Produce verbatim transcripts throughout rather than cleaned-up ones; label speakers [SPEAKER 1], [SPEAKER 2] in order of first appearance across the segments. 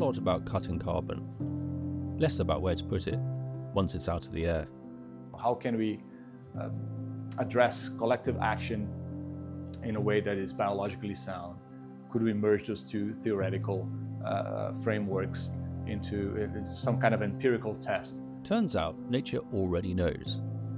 [SPEAKER 1] lot about cutting carbon, less about where to put it once it's out of the air.
[SPEAKER 2] How can we uh, address collective action in a way that is biologically sound? Could we merge those two theoretical uh, frameworks into uh, some kind of empirical test?
[SPEAKER 1] Turns out nature already knows.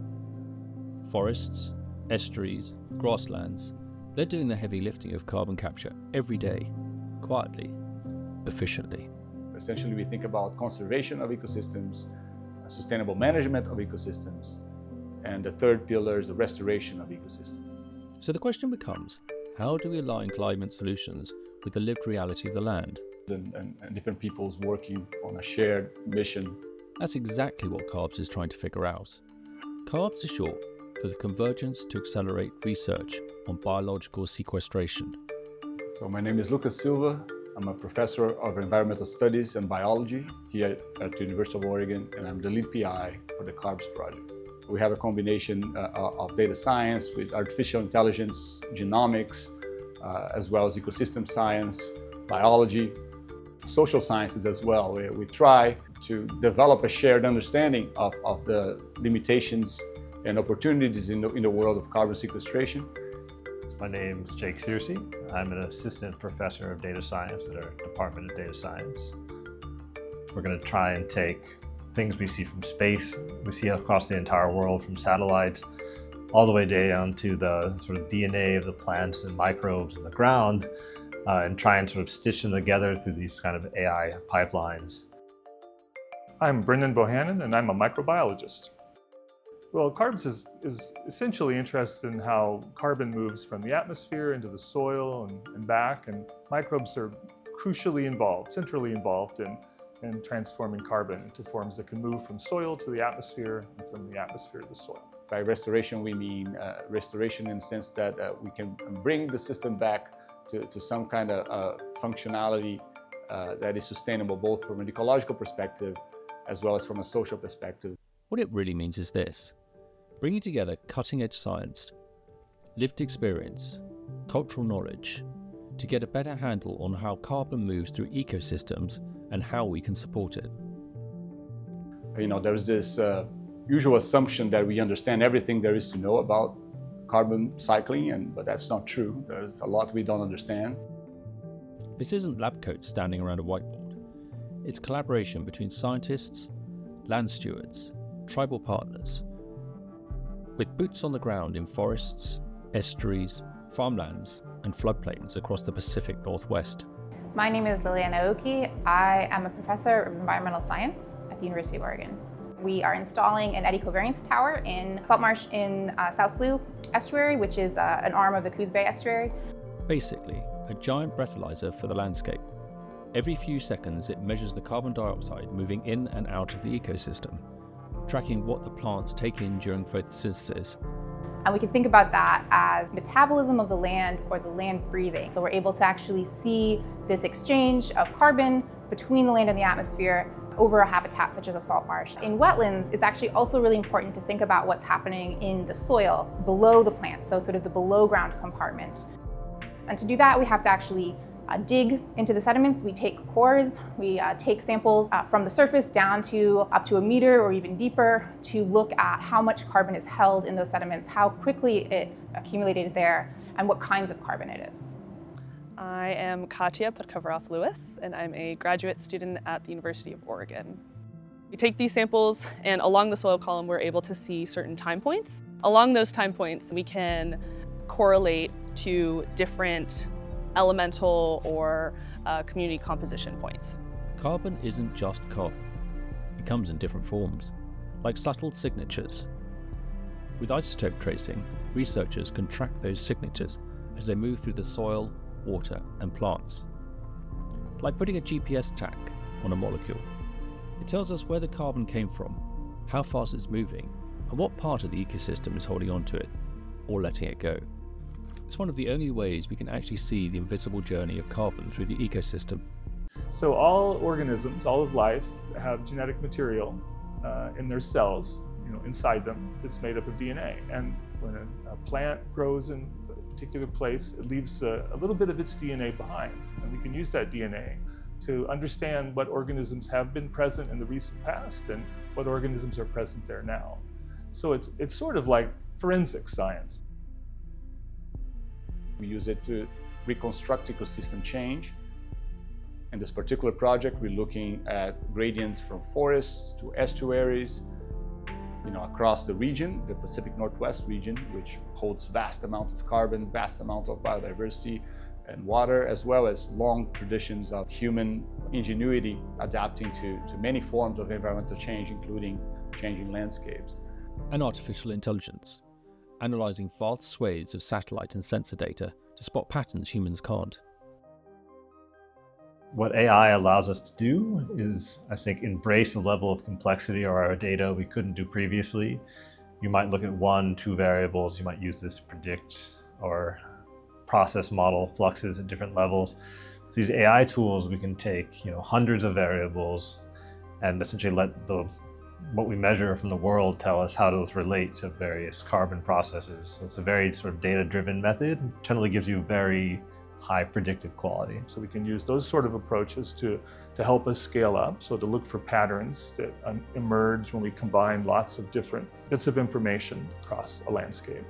[SPEAKER 1] Forests, estuaries, grasslands, they're doing the heavy lifting of carbon capture every day, quietly, efficiently.
[SPEAKER 2] Essentially, we think about conservation of ecosystems, sustainable management of ecosystems, and the third pillar is the restoration of ecosystems.
[SPEAKER 1] So the question becomes, how do we align climate solutions with the lived reality of the land?
[SPEAKER 2] And, and, and different peoples working on a shared mission.
[SPEAKER 1] That's exactly what CARBS is trying to figure out. CARBS is short for the Convergence to Accelerate Research on Biological Sequestration.
[SPEAKER 2] So my name is Lucas Silva. I'm a professor of environmental studies and biology here at the University of Oregon, and I'm the lead P I for the CARBS project. We have a combination uh, of data science with artificial intelligence, genomics, uh, as well as ecosystem science, biology, social sciences as well. We, we try to develop a shared understanding of, of the limitations and opportunities in the, in the world of carbon sequestration.
[SPEAKER 3] My name is Jake Searcy. I'm an assistant professor of data science at our Department of Data Science. We're going to try and take things we see from space, we see across the entire world from satellites, all the way down to the sort of D N A of the plants and microbes in the ground, uh, and try and sort of stitch them together through these kind of A I pipelines.
[SPEAKER 4] I'm Brendan Bohannon, and I'm a microbiologist. Well, CARBS is, is essentially interested in how carbon moves from the atmosphere into the soil and, and back, and microbes are crucially involved, centrally involved in, in transforming carbon into forms that can move from soil to the atmosphere and from the atmosphere to the soil.
[SPEAKER 2] By restoration, we mean uh, restoration in the sense that uh, we can bring the system back to, to some kind of uh, functionality uh, that is sustainable both from an ecological perspective as well as from a social perspective.
[SPEAKER 1] What it really means is this: bringing together cutting-edge science, lived experience, cultural knowledge, to get a better handle on how carbon moves through ecosystems and how we can support it.
[SPEAKER 2] You know, there's this uh, usual assumption that we understand everything there is to know about carbon cycling, and but that's not true. There's a lot we don't understand.
[SPEAKER 1] This isn't lab coats standing around a whiteboard. It's collaboration between scientists, land stewards, tribal partners, with boots on the ground in forests, estuaries, farmlands, and floodplains across the Pacific Northwest.
[SPEAKER 5] My name is Liliana Oki. I am a professor of environmental science at the University of Oregon. We are installing an eddy covariance tower in salt marsh in uh, South Slough Estuary, which is uh, an arm of the Coos Bay Estuary.
[SPEAKER 1] Basically, a giant breathalyzer for the landscape. Every few seconds, it measures the carbon dioxide moving in and out of the ecosystem, tracking what the plants take in during photosynthesis.
[SPEAKER 5] And we can think about that as metabolism of the land or the land breathing. So we're able to actually see this exchange of carbon between the land and the atmosphere over a habitat such as a salt marsh. In wetlands, it's actually also really important to think about what's happening in the soil below the plants, so sort of the below ground compartment. And to do that, we have to actually uh, dig into the sediments. We take cores, we uh, take samples uh, from the surface down to up to a meter or even deeper to look at how much carbon is held in those sediments, how quickly it accumulated there, and what kinds of carbon it is.
[SPEAKER 6] I am Katya Podkovaroff-Lewis, and I'm a graduate student at the University of Oregon. We take these samples, and along the soil column, we're able to see certain time points. Along those time points, we can correlate to different elemental or uh, community composition points.
[SPEAKER 1] Carbon isn't just carbon. It comes in different forms, like subtle signatures. With isotope tracing, researchers can track those signatures as they move through the soil, water, and plants. Like putting a G P S tag on a molecule. It tells us where the carbon came from, how fast it's moving, and what part of the ecosystem is holding onto it, or letting it go. It's one of the only ways we can actually see the invisible journey of carbon through the ecosystem.
[SPEAKER 4] So all organisms, all of life, have genetic material uh, in their cells, you know, inside them, that's made up of D N A. And when a, a plant grows in a particular place, it leaves a, a little bit of its D N A behind. And we can use that D N A to understand what organisms have been present in the recent past and what organisms are present there now. So it's, it's sort of like forensic science.
[SPEAKER 2] We use it to reconstruct ecosystem change. In this particular project, we're looking at gradients from forests to estuaries, you know, across the region, the Pacific Northwest region, which holds vast amounts of carbon, vast amount of biodiversity and water, as well as long traditions of human ingenuity adapting to, to many forms of environmental change, including changing landscapes.
[SPEAKER 1] And artificial intelligence, analysing vast swathes of satellite and sensor data to spot patterns humans can't.
[SPEAKER 3] What A I allows us to do is, I think, embrace a level of complexity of our data we couldn't do previously. You might look at one, two variables, you might use this to predict or process model fluxes at different levels. With these A I tools, we can take, you know, hundreds of variables and essentially let the what we measure from the world tell us how those relate to various carbon processes. So it's a very sort of data-driven method. It generally gives you very high predictive quality.
[SPEAKER 4] So we can use those sort of approaches to, to help us scale up, so to look for patterns that um, emerge when we combine lots of different bits of information across a landscape.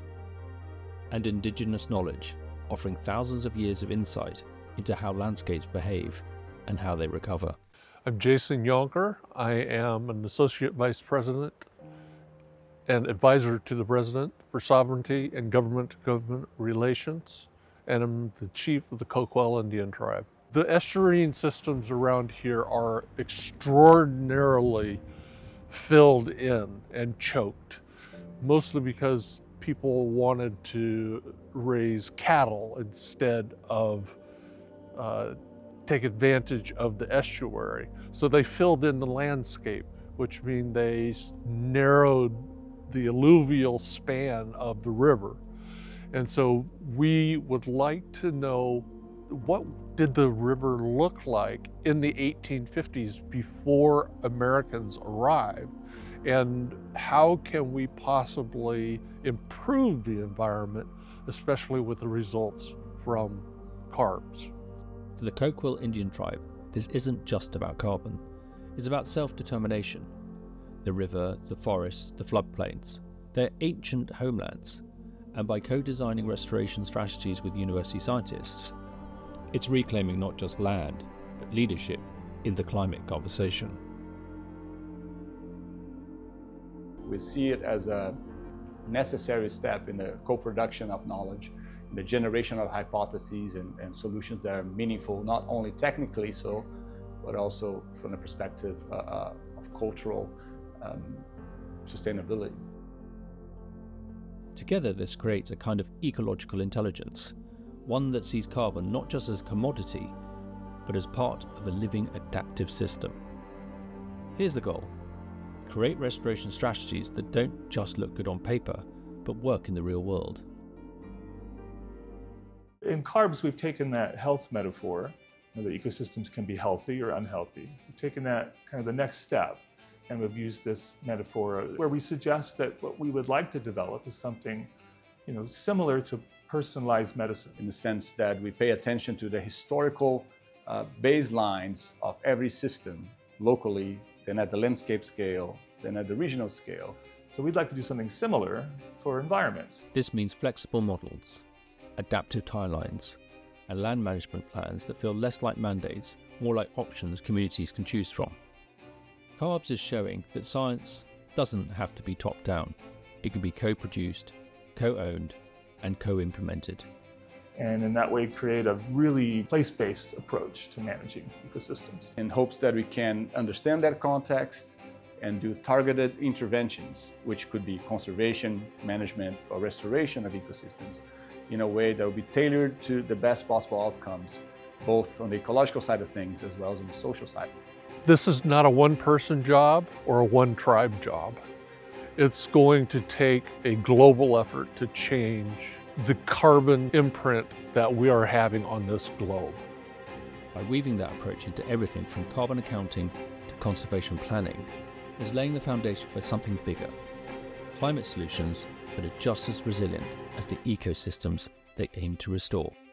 [SPEAKER 1] And indigenous knowledge, offering thousands of years of insight into how landscapes behave and how they recover.
[SPEAKER 7] I'm Jason Yonker. I am an Associate Vice President and Advisor to the President for Sovereignty and Government-to-Government Relations, and I'm the Chief of the Coquille Indian Tribe. The estuarine systems around here are extraordinarily filled in and choked, mostly because people wanted to raise cattle instead of uh, take advantage of the estuary. So they filled in the landscape, which means they narrowed the alluvial span of the river. And so we would like to know, what did the river look like in the eighteen fifties before Americans arrived? And how can we possibly improve the environment, especially with the results from carbs?
[SPEAKER 1] For the Coquille Indian Tribe, this isn't just about carbon. It's about self-determination. The river, the forests, the floodplains, they're ancient homelands. And by co-designing restoration strategies with university scientists, it's reclaiming not just land, but leadership in the climate conversation.
[SPEAKER 2] We see it as a necessary step in the co-production of knowledge, in the generation of hypotheses and, and solutions that are meaningful, not only technically so, but also from the perspective uh, uh, of cultural um, sustainability.
[SPEAKER 1] Together, this creates a kind of ecological intelligence, one that sees carbon not just as a commodity, but as part of a living adaptive system. Here's the goal: create restoration strategies that don't just look good on paper, but work in the real world.
[SPEAKER 4] In carbs, we've taken that health metaphor, you know, that ecosystems can be healthy or unhealthy. We've taken that kind of the next step, and we've used this metaphor where we suggest that what we would like to develop is something, you know, similar to personalized medicine.
[SPEAKER 2] In the sense that we pay attention to the historical uh, baselines of every system locally, then at the landscape scale, then at the regional scale.
[SPEAKER 4] So we'd like to do something similar for environments.
[SPEAKER 1] This means flexible models, adaptive timelines, and land management plans that feel less like mandates, more like options communities can choose from. Carbs is showing that science doesn't have to be top-down. It can be co-produced, co-owned, and co-implemented.
[SPEAKER 4] And in that way, create a really place-based approach to managing ecosystems.
[SPEAKER 2] In hopes that we can understand that context and do targeted interventions, which could be conservation, management, or restoration of ecosystems, in a way that will be tailored to the best possible outcomes, both on the ecological side of things as well as on the social side.
[SPEAKER 7] This is not a one-person job or a one-tribe job. It's going to take a global effort to change the carbon imprint that we are having on this globe.
[SPEAKER 1] By weaving that approach into everything from carbon accounting to conservation planning, is laying the foundation for something bigger. Climate solutions that are just as resilient as the ecosystems they aim to restore.